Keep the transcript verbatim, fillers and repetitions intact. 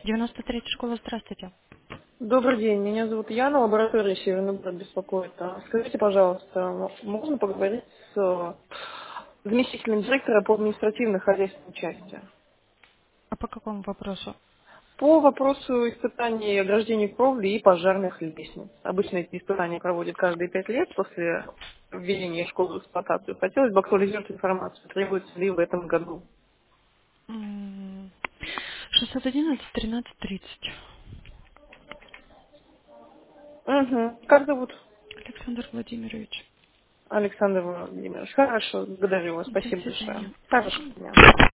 девяносто третья школа, здравствуйте. Добрый день, меня зовут Яна, лаборатория Северный брат беспокоит. А Скажите, пожалуйста, м- можно поговорить с э, заместителем директора по административной хозяйственной части? А по какому вопросу? По вопросу испытаний ограждений кровли и пожарных лестниц. Обычно эти испытания проводят каждые пять лет после введения школы в эксплуатацию. Хотелось бы актуализировать информацию, требуется ли в этом году. М, шестьсот одиннадцать тринадцать тридцать. Угу. Как зовут? Александр Владимирович. Александр Владимирович. Хорошо, благодарю вас, До спасибо большое. свидания. Хорошего дня.